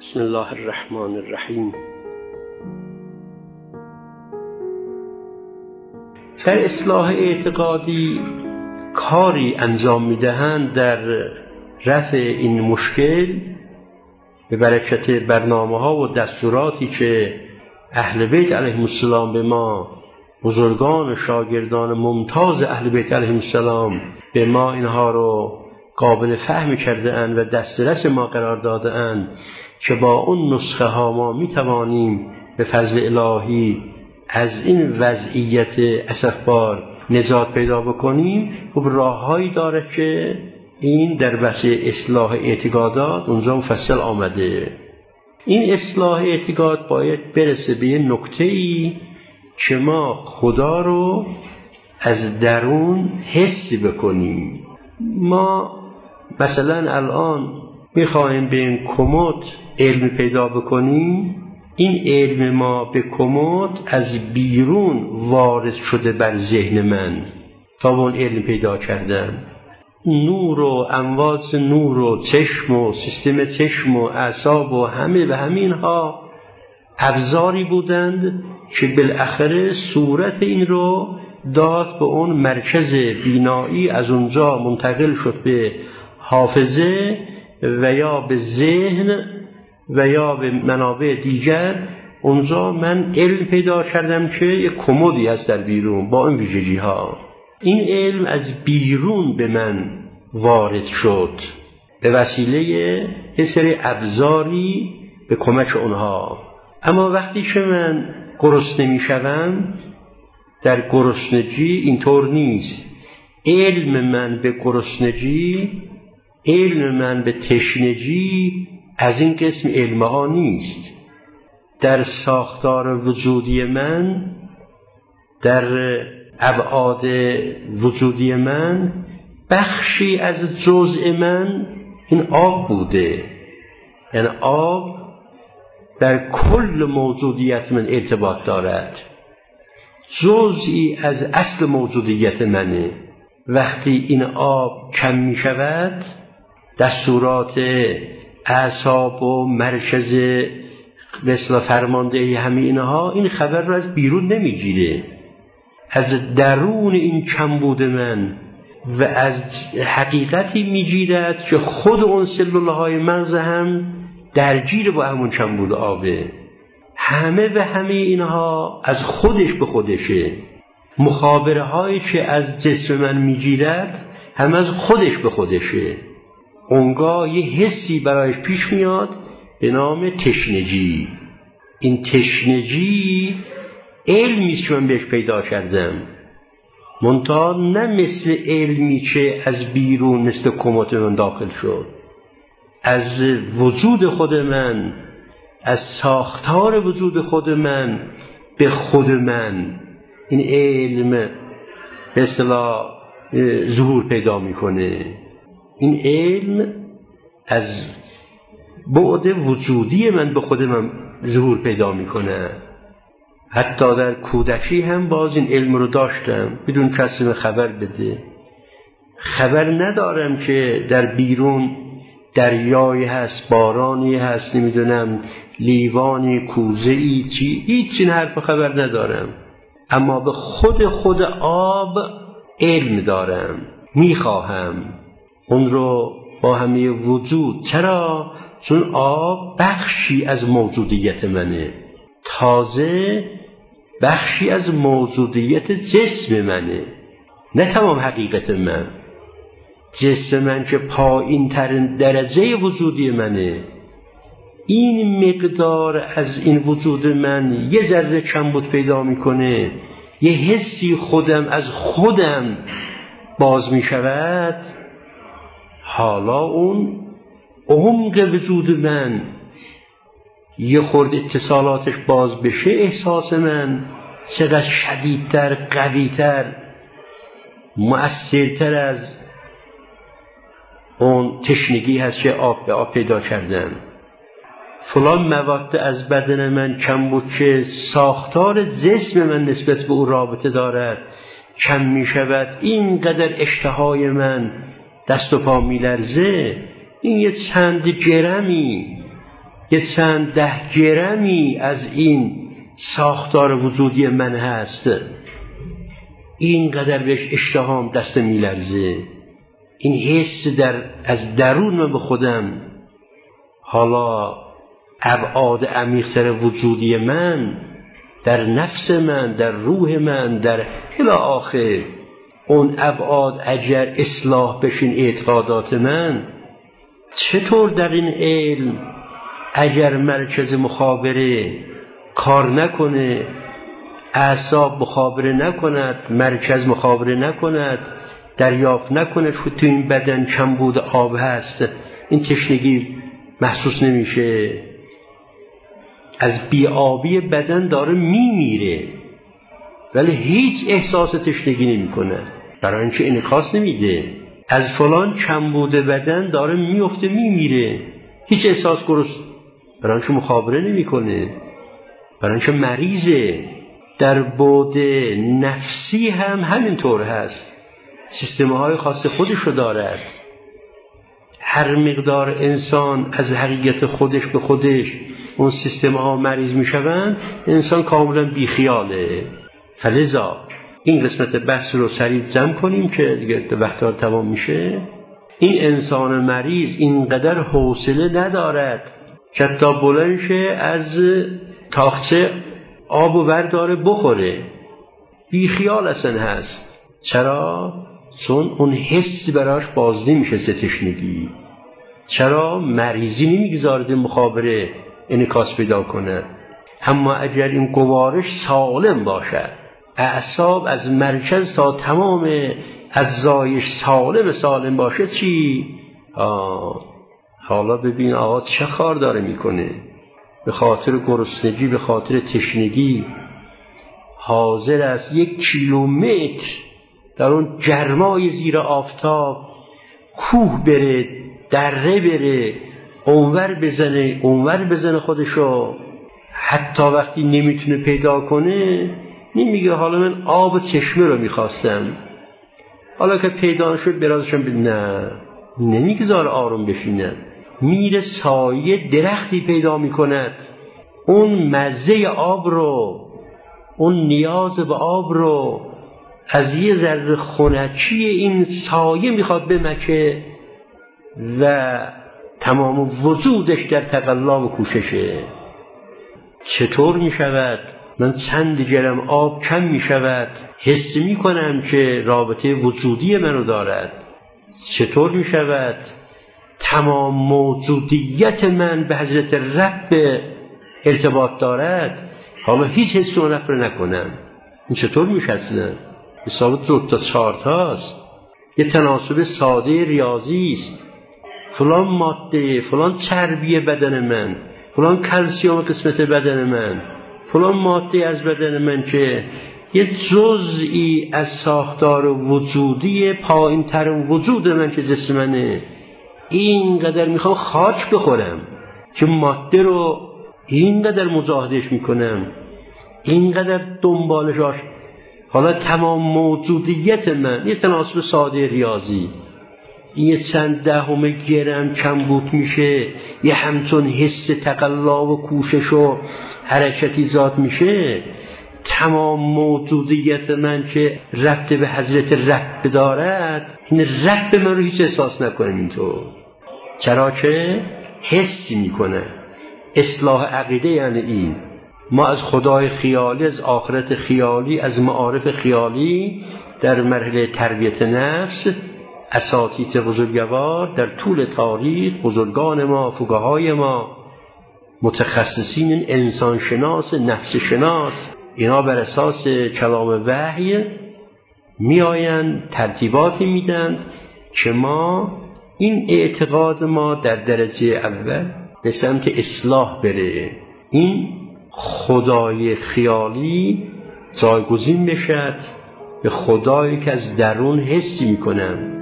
بسم الله الرحمن الرحیم. در اصلاح اعتقادی کاری انجام میدهند در رفع این مشکل به برکت برنامه‌ها و دستوراتی که اهل بیت علیهم السلام به ما، بزرگان و شاگردان ممتاز اهل بیت علیهم السلام، به ما اینها رو قابل فهم کرده اند و دسترس ما قرار داده اند که با اون نسخه ها ما می توانیم به فضل الهی از این وضعیت اسفبار نجات پیدا بکنیم. خب راههایی داره که این در بحث اصلاح اعتقادات اونجا مفصل آمده. این اصلاح اعتقاد باید برسه به یه نکته‌ای که ما خدا رو از درون حس بکنیم. ما مثلا الان میخوایم به این کمد علم پیدا بکنیم، این علم ما به کمد از بیرون وارد شده بر ذهن من تا به اون علم پیدا کردم. نور و امواج نور و چشم و سیستم چشم و اعصاب و همینها ابزاری بودند که بالاخره صورت این رو داد به اون مرکز بینایی، از اونجا منتقل شد به حافظه و یا به ذهن و یا به منابع دیگر. اونجا من علم پیدا کردم که یک کمدی هست در بیرون با این ویژگی ها. این علم از بیرون به من وارد شد به وسیله یه سری ابزاری به کمک اونها. اما وقتی که من گرسنه میشم، در گرسنگی اینطور نیست. علم من به گرسنگی، علم من به تشنگی از این قسم علم ها نیست. در ساختار وجودی من، در ابعاد وجودی من، بخشی از جزء من این آب بوده. یعنی آب در کل موجودیت من ارتباط دارد، جزئی از اصل موجودیت منه. وقتی این آب کم می شود، دستورات اعصاب و مرکز مثل فرماندهی همه اینها این خبر رو از بیرون نمیگیره، از درون این کمبود من و از حقیقتی میگیرد که خود اون سلوله های مغز هم درگیر با همون کمبود آبه. همه و همه اینها از خودش به خودشه. مخابره هایی که از جسم من میگیرد هم از خودش به خودشه. اونگاه یه حسی برایش پیش میاد به نام تشنگی. این تشنگی علمی که من بهش پیدا کردم، منتها نه مثل علمی که از بیرون مثل کمد من داخل شد. از وجود خود من، از ساختار وجود خود من به خود من این علم به اصطلاح ظهور پیدا میکنه. این علم از بعد وجودی من به خود من ظهور پیدا میکنه. حتی در کودکی هم باز این علم رو داشتم بدون کسی خبر بده. خبر ندارم که در بیرون دریایی هست، بارانی هست، نمیدونم لیوانی، کوزه‌ای، هیچ این حرف خبر ندارم. اما به خود آب علم دارم، میخواهم اون رو با همه وجود. چرا؟ چون آب بخشی از موجودیت منه، تازه بخشی از موجودیت جسم منه، نه تمام حقیقت من. جسم من که پایین ترین درجه وجودی منه، این مقدار از این وجود من یه ذره کمبود پیدا میکنه، یه حسی خودم از خودم باز میشود، حالا اون عمق وجود من یه خورده اتصالاتش باز بشه، احساس من چقدر شدیدتر، قویتر، مؤثرتر از اون تشنگی هست که آب به آب پیدا کردم. فلان مواد از بدن من کم بود که ساختار جسم من نسبت به او رابطه دارد، کم می شود. اینقدر اشتهای من دست و پا می لرزه. این یه چند گرمی یه چند 10 گرمی از این ساختار وجودی من هست، اینقدر بهش اشتهام دست میلرزه، این حس از درون من به خودم، حالا ابعاد عمیق‌تر وجودی من، در نفس من، در روح من، در الی آخر، اون ابعاد اگر اصلاح بشین اعتقادات من، چطور در این علم اگر مرکز مخابره کار نکنه، اعصاب مخابره نکند، مرکز مخابره نکند، دریافت نکند که تو این بدن کمبود آب هست، این تشنگی محسوس نمیشه، از بی‌آبی بدن داره میمیره ولی هیچ احساس تشنگی نمیکنه، برای اینکه انعکاس نمیده. از فلان کمبود بدن داره میفته میمیره، هیچ احساس گرسنگی، برای اینکه مخابره نمیکنه، برای اینکه مریضه. در بعد نفسی هم همینطور هست، سیستم‌های خاص خودشو دارد. هر مقدار انسان از حقیقت خودش به خودش اون سیستم‌ها مریض میشوند، انسان کاملا بیخیاله. فلذا این قسمت بحث رو سریع جمع کنیم که دیگه وقتا تمام میشه. این انسان مریض اینقدر حوصله ندارد که تا بلند شه از تاخچه آب و برداره بخوره، بیخیال اصلا هست. چرا؟ چون اون حس براش باز نمیشه، تشنگی. چرا؟ مریضی نمیگذارده مخابره انعکاس پیدا کنه. اما اگر این گوارش سالم باشد، اعصاب از مرکز تا تمام اجزایش سالم باشه، چی؟ حالا ببین آقا چه کار داره میکنه. به خاطر گرسنگی، به خاطر تشنگی حاضر است 1 کیلومتر در اون گرمای زیر آفتاب کوه بره، دره بره، اونور بزنه خودشو. حتی وقتی نمیتونه پیدا کنه نمیگه حالا من آب چشمه رو میخواستم، حالا که پیدا شد برازشم نه، نمیگذار آروم بشینه، میره سایه درختی پیدا میکند، اون مزه آب رو، اون نیاز به آب رو از یه ذره خنکی این سایه میخواد بمکه و تمام وجودش در تقلا و کوششه. چطور میشود؟ من چند گرم آب کم میشود، حس میکنم که رابطه وجودی منو دارد. چطور میشود؟ تمام موجودیت من به حضرت رب ارتباط دارد، حالا هیچ حس و نفر نکنم. این چطور میشود؟ حساب 2 تا 4 تاست، یه تناسب ساده ریاضی است. فلان ماده، فلان چربی بدن من، فلان کلسیوم قسمت بدن من، فلان ماده از بدن من که یه جزئی از ساختار وجودی پایین تر وجود من که جسم منه، اینقدر میخوام خاک بخورم که ماده رو اینقدر مجاهدش میکنم، اینقدر دنبالش حالا تمام موجودیت من یه تناسب ساده ریاضی، این چند دهم گرم کم بود میشه، یه همچون حس تقلا و کوشش و حرکتی ایجاد میشه. تمام موجودیت من که ربط به حضرت رب دارد، این رب من رو هیچ احساس نکنم اینطور. چرا که حسی میکنه. اصلاح عقیده یعنی این، ما از خدای خیالی، از آخرت خیالی، از معارف خیالی در مرحله تربیت نفس، اساتید بزرگوار در طول تاریخ، بزرگان ما، فقهای ما، متخصصین انسان شناس، نفس شناس، اینا بر اساس کلام وحی می آیند ترتیباتی میدن که ما این اعتقاد ما در درجه اول به سمت اصلاح بره، این خدای خیالی جایگزین بشد به خدایی که از درون حسی میکنم.